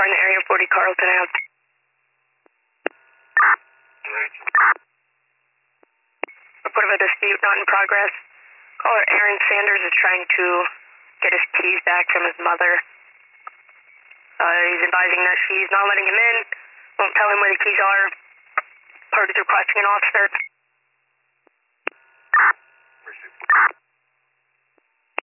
car in the area, 40 Carlton Ave. Report of a dispute not in progress. Caller Aaron Sanders is trying to get his keys back from his mother. He's advising that she's not letting him in, won't tell him where the keys are. Party's requesting an officer.